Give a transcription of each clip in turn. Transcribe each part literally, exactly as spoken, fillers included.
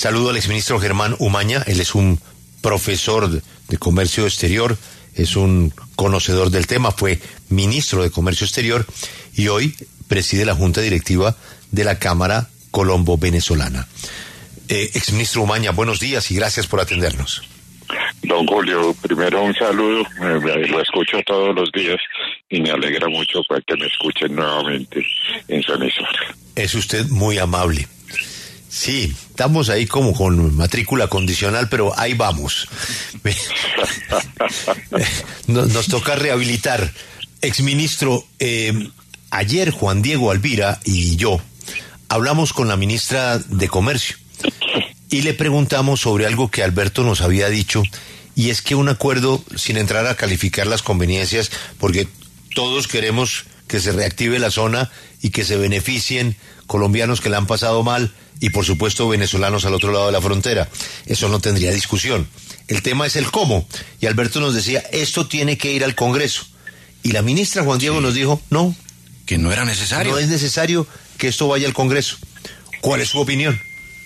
Saludo al exministro Germán Umaña. Él es un profesor de, de Comercio Exterior, es un conocedor del tema, fue ministro de Comercio Exterior y hoy preside la Junta Directiva de la Cámara Colombo-Venezolana. Eh, exministro Umaña, buenos días y gracias por atendernos. Don Julio, primero un saludo, eh, lo escucho todos los días y me alegra mucho para que me escuchen nuevamente en su emisora. Es usted muy amable. Sí, estamos ahí como con matrícula condicional, pero ahí vamos. nos, nos toca rehabilitar. Exministro, eh, ayer Juan Diego Alvira y yo hablamos con la ministra de Comercio y le preguntamos sobre algo que Alberto nos había dicho, y es que un acuerdo, sin entrar a calificar las conveniencias, porque todos queremos que se reactive la zona y que se beneficien colombianos que la han pasado mal y por supuesto venezolanos al otro lado de la frontera. Eso no tendría discusión. El tema es el cómo. Y Alberto nos decía, esto tiene que ir al Congreso. Y la ministra Juan Diego sí. nos dijo, no. Que no era necesario. No es necesario que esto vaya al Congreso. ¿Cuál es su opinión?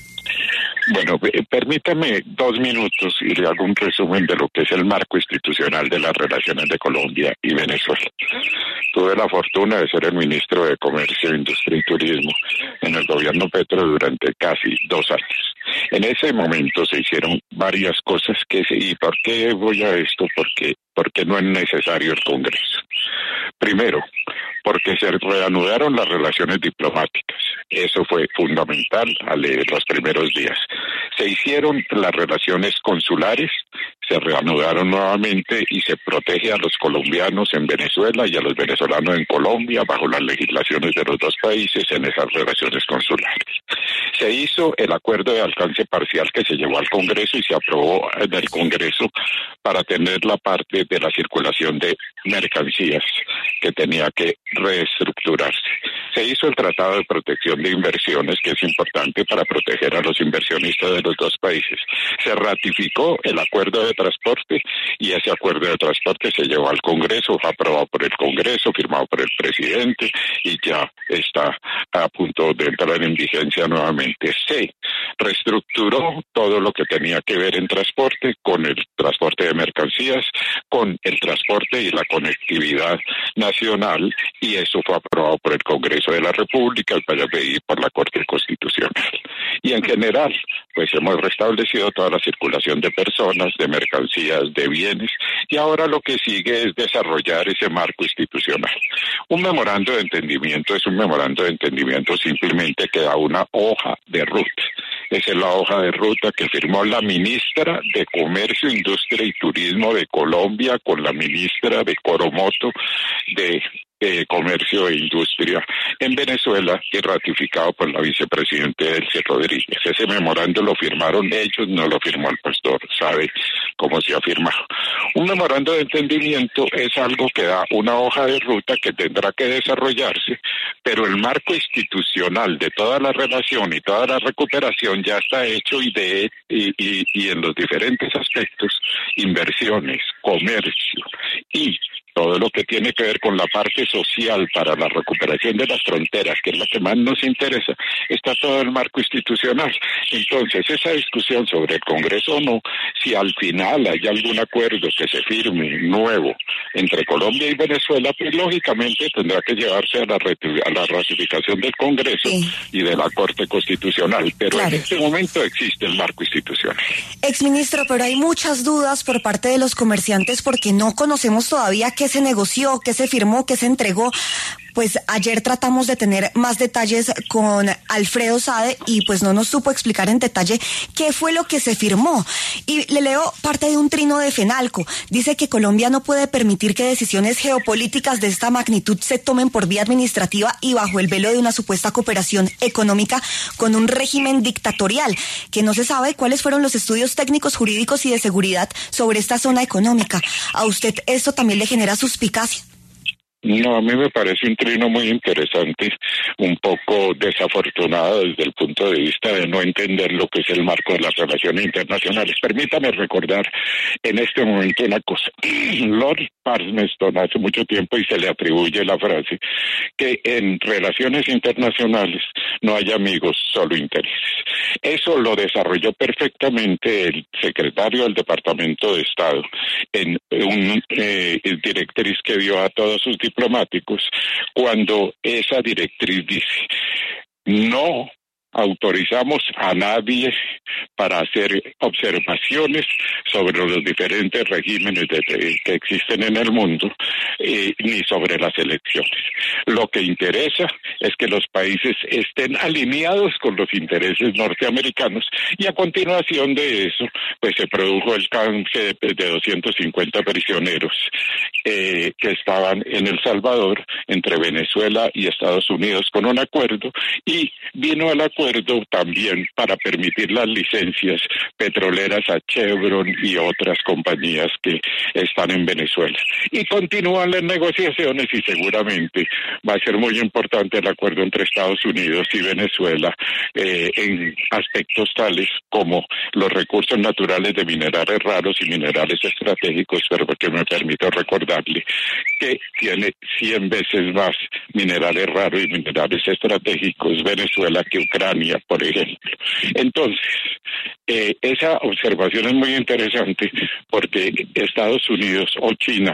Bueno, permítame dos minutos y le hago un resumen de lo que es el marco institucional de las relaciones de Colombia y Venezuela. Tuve la fortuna de ser el ministro de Comercio, Industria y Turismo en el gobierno Petro durante casi dos años. En ese momento se hicieron varias cosas que se... ¿Y por qué voy a esto? Porque, porque no es necesario el Congreso. Primero, porque se reanudaron las relaciones diplomáticas. Eso fue fundamental a leer los primeros días. Se hicieron las relaciones consulares, se reanudaron nuevamente y se protege a los colombianos en Venezuela y a los venezolanos en Colombia bajo las legislaciones de los dos países en esas relaciones consulares. Se hizo el acuerdo de alcance parcial que se llevó al Congreso y se aprobó en el Congreso para tener la parte de la circulación de mercancías que tenía que reestructurarse. Se hizo el Tratado de Protección de Inversiones, que es importante para proteger a los inversionistas de los dos países. Se ratificó el acuerdo de transporte y ese acuerdo de transporte se llevó al Congreso, fue aprobado por el Congreso, firmado por el presidente y ya está a punto de entrar en vigencia nuevamente. Se reestructuró todo lo que tenía que ver en transporte, con el transporte de mercancías, con el transporte y la conectividad nacional, y eso fue aprobado por el Congreso de la República y por la Corte Constitucional. Y en general, pues hemos restablecido toda la circulación de personas, de mercancías, de bienes, y ahora lo que sigue es desarrollar ese marco institucional. Un memorando de entendimiento es un memorando de entendimiento simplemente que da una hoja de ruta. Esa es la hoja de ruta que firmó la ministra de Comercio, Industria y Turismo de Colombia con la ministra de Coromoto de Eh, Comercio e Industria en Venezuela y ratificado por la vicepresidenta Delcy Rodríguez. Ese memorando lo firmaron ellos, no lo firmó el pastor, sabe cómo se ha firmado. Un memorando de entendimiento es algo que da una hoja de ruta que tendrá que desarrollarse, pero el marco institucional de toda la relación y toda la recuperación ya está hecho y, de, y, y, y en los diferentes aspectos, inversiones, comercio y todo lo que tiene que ver con la parte social para la recuperación de las fronteras, que es la que más nos interesa, está todo el marco institucional. Entonces, esa discusión sobre el Congreso o no, si al final hay algún acuerdo que se firme nuevo entre Colombia y Venezuela, pues lógicamente tendrá que llevarse a la, a la ratificación del Congreso sí. y de la Corte Constitucional. Pero claro. en este momento existe el marco institucional. Exministro, pero hay muchas dudas por parte de los comerciantes porque no conocemos todavía qué se negoció, qué se firmó, qué se entregó. Pues ayer tratamos de tener más detalles con Alfredo Sade y pues no nos supo explicar en detalle qué fue lo que se firmó. Y le leo parte de un trino de Fenalco. Dice que Colombia no puede permitir que decisiones geopolíticas de esta magnitud se tomen por vía administrativa y bajo el velo de una supuesta cooperación económica con un régimen dictatorial, que no se sabe cuáles fueron los estudios técnicos, jurídicos y de seguridad sobre esta zona económica. ¿A usted esto también le genera suspicacia? No, a mí me parece un trino muy interesante, un poco desafortunado desde el punto de vista de no entender lo que es el marco de las relaciones internacionales. Permítame recordar en este momento una cosa. Lord Palmerston hace mucho tiempo y se le atribuye la frase que en relaciones internacionales no hay amigos, solo intereses. Eso lo desarrolló perfectamente el secretario del Departamento de Estado en un eh, directriz que dio a todos sus diplomáticos, cuando esa directriz dice: no autorizamos a nadie para hacer observaciones sobre los diferentes regímenes de, de, que existen en el mundo, eh, ni sobre las elecciones. Lo que interesa es que los países estén alineados con los intereses norteamericanos, y a continuación de eso, pues se produjo el canje de, de doscientos cincuenta prisioneros eh, que estaban en El Salvador entre Venezuela y Estados Unidos con un acuerdo, y vino el acuerdo también para permitir las licencias petroleras a Chevron y otras compañías que están en Venezuela. Y continúan las negociaciones, y seguramente va a ser muy importante el acuerdo entre Estados Unidos y Venezuela eh, en aspectos tales como los recursos naturales de minerales raros y minerales estratégicos, pero que me permito recordarle que tiene cien veces más minerales raros y minerales estratégicos Venezuela que Ucrania, por ejemplo. Entonces, eh, esa observación es muy interesante porque Estados Unidos o China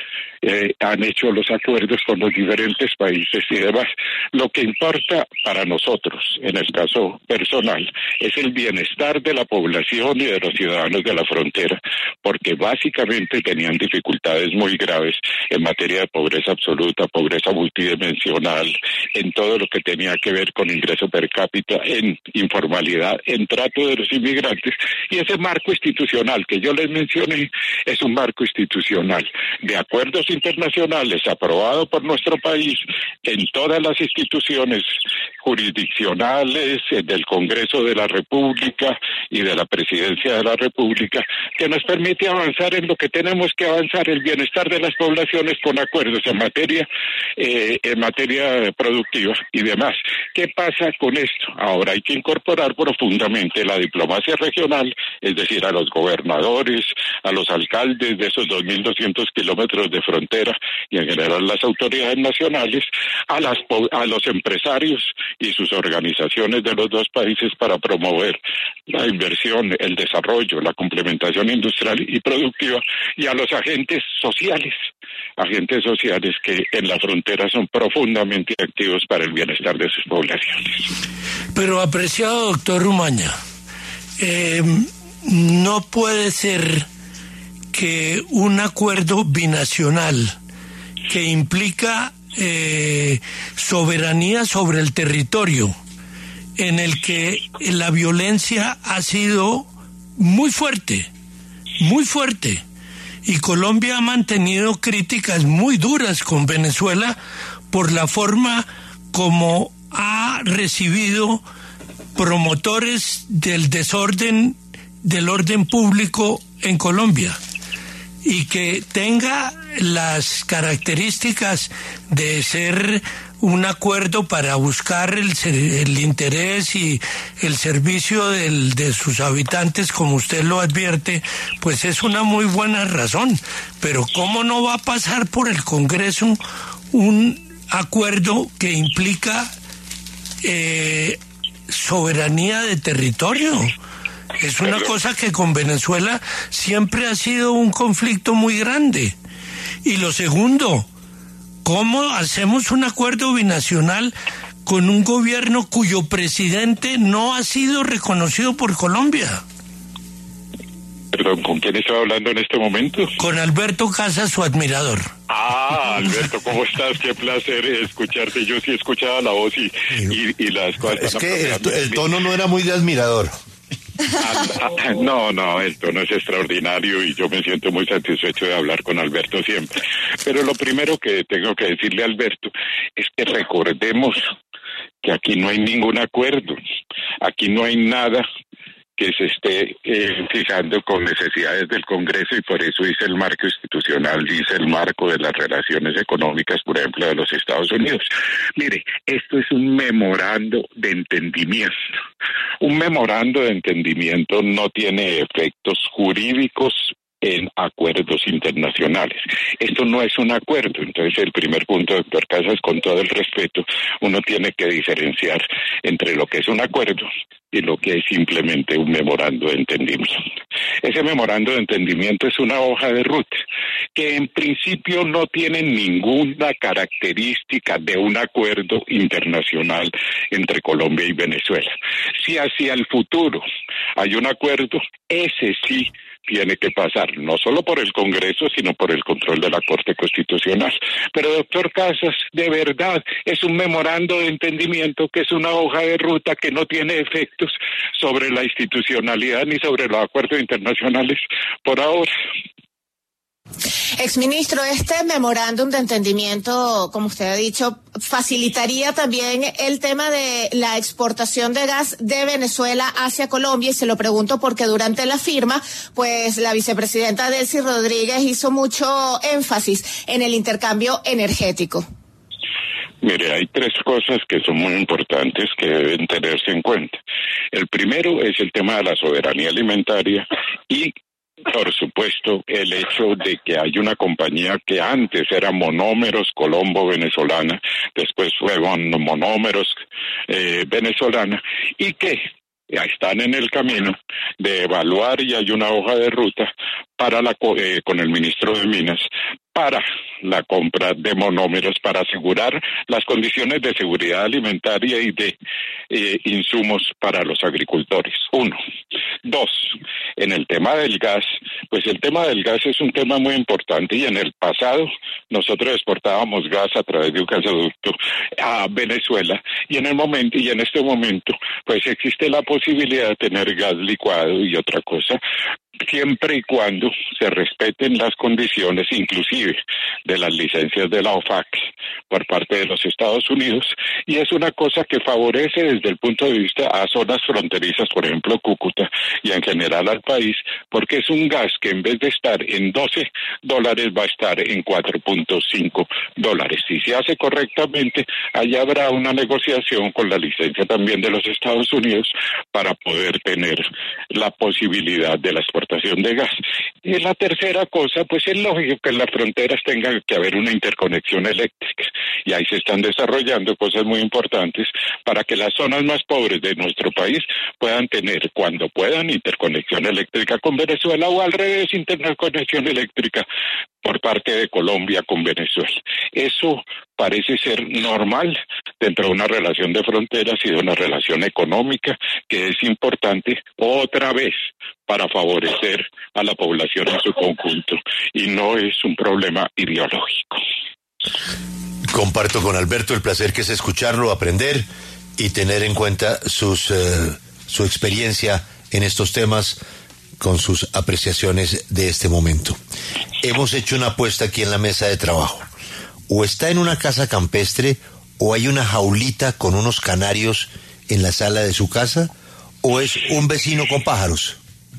Eh, han hecho los acuerdos con los diferentes países y demás. Lo que importa para nosotros, en el caso personal, es el bienestar de la población y de los ciudadanos de la frontera, porque básicamente tenían dificultades muy graves en materia de pobreza absoluta, pobreza multidimensional, en todo lo que tenía que ver con ingreso per cápita, en informalidad, en trato de los inmigrantes, y ese marco institucional que yo les mencioné es un marco institucional de acuerdos internacionales aprobado por nuestro país en todas las instituciones jurisdiccionales, del Congreso de la República y de la Presidencia de la República, que nos permite avanzar en lo que tenemos que avanzar, el bienestar de las poblaciones, con acuerdos en materia eh, en materia productiva y demás. ¿Qué pasa con esto? Ahora hay que incorporar profundamente la diplomacia regional, es decir, a los gobernadores, a los alcaldes de esos dos mil doscientos kilómetros de frontera y en general las autoridades nacionales, a, las, a los empresarios y sus organizaciones de los dos países para promover la inversión, el desarrollo, la complementación industrial y productiva, y a los agentes sociales, agentes sociales que en la frontera son profundamente activos para el bienestar de sus poblaciones. Pero, apreciado doctor Umaña, eh, no puede ser que un acuerdo binacional que implica eh, soberanía sobre el territorio, en el que la violencia ha sido muy fuerte, muy fuerte, y Colombia ha mantenido críticas muy duras con Venezuela por la forma como ha recibido promotores del desorden, del orden público en Colombia, y que tenga las características de ser un acuerdo para buscar el, el interés y el servicio del, de sus habitantes, como usted lo advierte, pues es una muy buena razón. Pero ¿cómo no va a pasar por el Congreso un acuerdo que implica eh, soberanía de territorio? Es una cosa que con Venezuela siempre ha sido un conflicto muy grande. Y lo segundo, ¿cómo hacemos un acuerdo binacional con un gobierno cuyo presidente no ha sido reconocido por Colombia? Perdón, ¿con quién estaba hablando en este momento? Con Alberto Casas, su admirador. Ah, Alberto, ¿cómo estás? Qué placer escucharte. Yo sí escuchaba la voz y, y, y las cosas. Es que el, el tono no era muy de admirador. Ah, ah, no, no, el tono es extraordinario y yo me siento muy satisfecho de hablar con Alberto siempre. Pero lo primero que tengo que decirle a Alberto es que recordemos que aquí no hay ningún acuerdo, aquí no hay nada que se esté eh, fijando con necesidades del Congreso, y por eso dice el marco institucional, dice el marco de las relaciones económicas, por ejemplo, de los Estados Unidos. Mire, esto es un memorando de entendimiento. Un memorando de entendimiento no tiene efectos jurídicos en acuerdos internacionales. Esto no es un acuerdo, entonces el primer punto, doctor Casas, con todo el respeto, uno tiene que diferenciar entre lo que es un acuerdo y lo que es simplemente un memorando de entendimiento. Ese memorando de entendimiento es una hoja de ruta que en principio no tiene ninguna característica de un acuerdo internacional entre Colombia y Venezuela. Si hacia el futuro hay un acuerdo, ese sí tiene que pasar, no solo por el Congreso, sino por el control de la Corte Constitucional. Pero, doctor Casas, de verdad, es un memorando de entendimiento que es una hoja de ruta que no tiene efectos sobre la institucionalidad ni sobre los acuerdos internacionales por ahora. Exministro, este memorándum de entendimiento, como usted ha dicho, facilitaría también el tema de la exportación de gas de Venezuela hacia Colombia, y se lo pregunto porque durante la firma, pues la vicepresidenta Delcy Rodríguez hizo mucho énfasis en el intercambio energético. Mire, hay tres cosas que son muy importantes que deben tenerse en cuenta. El primero es el tema de la soberanía alimentaria y, por supuesto, el hecho de que hay una compañía que antes era Monómeros Colombo Venezolana, después fue Monómeros eh, Venezolana, y que están en el camino de evaluar, y hay una hoja de ruta para la eh, con el ministro de Minas para la compra de monómeros para asegurar las condiciones de seguridad alimentaria y de eh, insumos para los agricultores. Uno. Dos, en el tema del gas, pues el tema del gas es un tema muy importante, y en el pasado nosotros exportábamos gas a través de un gasoducto a Venezuela, y en el momento y en este momento pues existe la posibilidad de tener gas licuado y otra cosa, siempre y cuando se respeten las condiciones, inclusive de las licencias de la OFAC por parte de los Estados Unidos, y es una cosa que favorece desde el punto de vista a zonas fronterizas, por ejemplo Cúcuta, y en general al país, porque es un gas que en vez de estar en doce dólares va a estar en cuatro punto cinco dólares. Si se hace correctamente, allá habrá una negociación con la licencia también de los Estados Unidos para poder tener la posibilidad de la exportación de gas. Y la tercera cosa, pues es lógico que en las fronteras tenga que haber una interconexión eléctrica, y ahí se están desarrollando cosas muy importantes para que las zonas más pobres de nuestro país puedan tener, cuando puedan, interconexión eléctrica con Venezuela, o al revés, interconexión eléctrica por parte de Colombia con Venezuela. Eso parece ser normal dentro de una relación de fronteras y de una relación económica que es importante otra vez para favorecer a la población en su conjunto, y no es un problema ideológico. Comparto con Alberto el placer que es escucharlo, aprender y tener en cuenta sus eh, su experiencia en estos temas con sus apreciaciones de este momento. Hemos hecho una apuesta aquí en la mesa de trabajo. O está en una casa campestre, o hay una jaulita con unos canarios en la sala de su casa, o es un vecino con pájaros.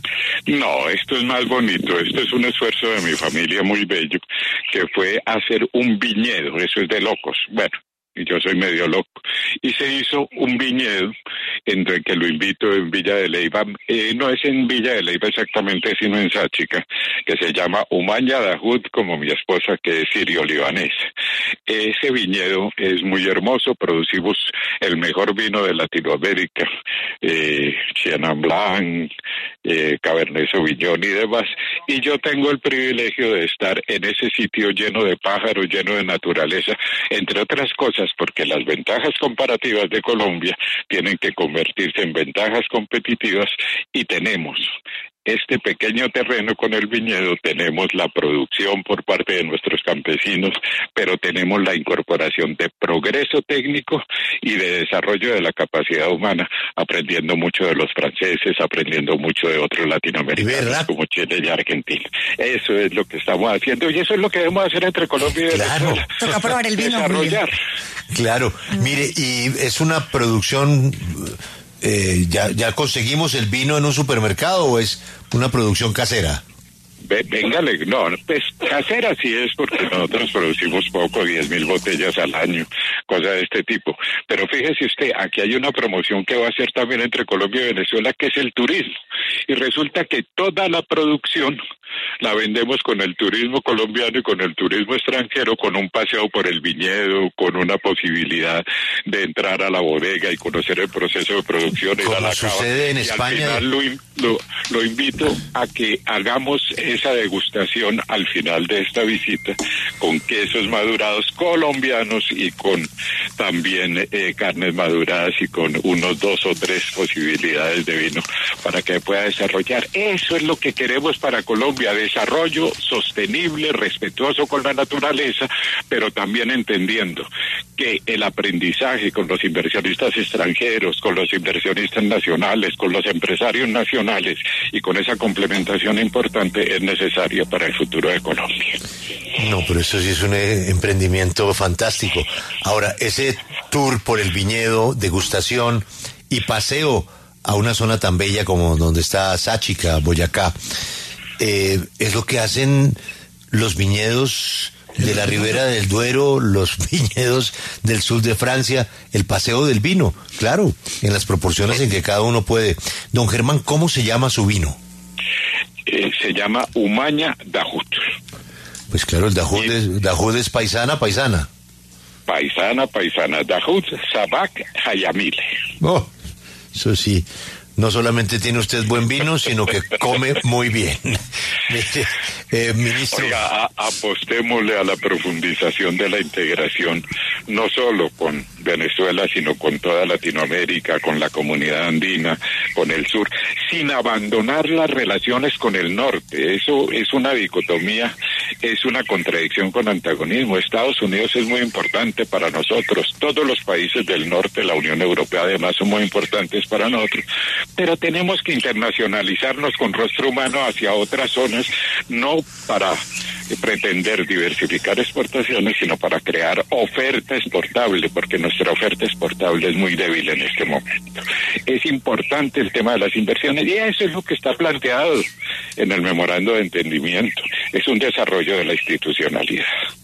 No, esto es más bonito. Esto es un esfuerzo de mi familia muy bello, que fue hacer un viñedo. Eso es de locos. Bueno, y yo soy medio loco. Y se hizo un viñedo en el que lo invito en Villa de Leyva. Eh, no es en Villa de Leyva exactamente, sino en Sáchica, que se llama Umaña Dahud, como mi esposa, que es sirio-libanesa. Ese viñedo es muy hermoso. Producimos el mejor vino de Latinoamérica, eh, Chenin Blanc, eh, Cabernet Sauvignon y demás. Y yo tengo el privilegio de estar en ese sitio lleno de pájaros, lleno de naturaleza, entre otras cosas, porque las ventajas comparativas de Colombia tienen que convertirse en ventajas competitivas, y tenemos este pequeño terreno con el viñedo, tenemos la producción por parte de nuestros campesinos, pero tenemos la incorporación de progreso técnico y de desarrollo de la capacidad humana, aprendiendo mucho de los franceses, aprendiendo mucho de otros latinoamericanos, ¿verdad?, como Chile y Argentina. Eso es lo que estamos haciendo, y eso es lo que debemos hacer entre Colombia y claro. Venezuela. Toca probar el vino. Desarrollar. Claro, mire, y es una producción... Eh, ¿ya, ¿Ya conseguimos el vino en un supermercado o es una producción casera? Véngale, no, pues casera sí es porque nosotros producimos poco, diez mil botellas al año, cosas de este tipo. Pero fíjese usted, aquí hay una promoción que va a hacer también entre Colombia y Venezuela, que es el turismo. Y resulta que toda la producción la vendemos con el turismo colombiano y con el turismo extranjero, con un paseo por el viñedo, con una posibilidad de entrar a la bodega y conocer el proceso de producción. Como la sucede en y España. Al final lo, lo, lo invito a que hagamos esa degustación al final de esta visita con quesos madurados colombianos y con también eh, carnes maduradas y con unos dos o tres posibilidades de vino para que pueda desarrollar. Eso es lo que queremos para Colombia, desarrollo sostenible, respetuoso con la naturaleza, pero también entendiendo que el aprendizaje con los inversionistas extranjeros, con los inversionistas nacionales, con los empresarios nacionales y con esa complementación importante es necesaria para el futuro de Colombia. No, pero eso sí es un eh, emprendimiento fantástico. Ahora, ese tour por el viñedo, degustación y paseo a una zona tan bella como donde está Sáchica, Boyacá, eh, es lo que hacen los viñedos de la Ribera del Duero, los viñedos del sur de Francia, el paseo del vino, claro, en las proporciones en que cada uno puede. Don Germán, ¿cómo se llama su vino? Eh, se llama Umaña Dajut. Pues claro, el Dajut es, Dajut es paisana, paisana. Paisana, paisana. Dajut Sabac Hayamile. Oh, eso sí. No solamente tiene usted buen vino, sino que come muy bien. eh, ministro. Oiga, a, apostémosle a la profundización de la integración, no solo con Venezuela, sino con toda Latinoamérica, con la comunidad andina, con el sur, sin abandonar las relaciones con el norte. Eso es una dicotomía, es una contradicción con antagonismo. Estados Unidos es muy importante para nosotros. Todos los países del norte, la Unión Europea además, son muy importantes para nosotros. Pero tenemos que internacionalizarnos con rostro humano hacia otras zonas, no para pretender diversificar exportaciones, sino para crear oferta exportable, porque nuestra oferta exportable es muy débil en este momento. Es importante el tema de las inversiones y eso es lo que está planteado en el memorando de entendimiento. Es un desarrollo de la institucionalidad.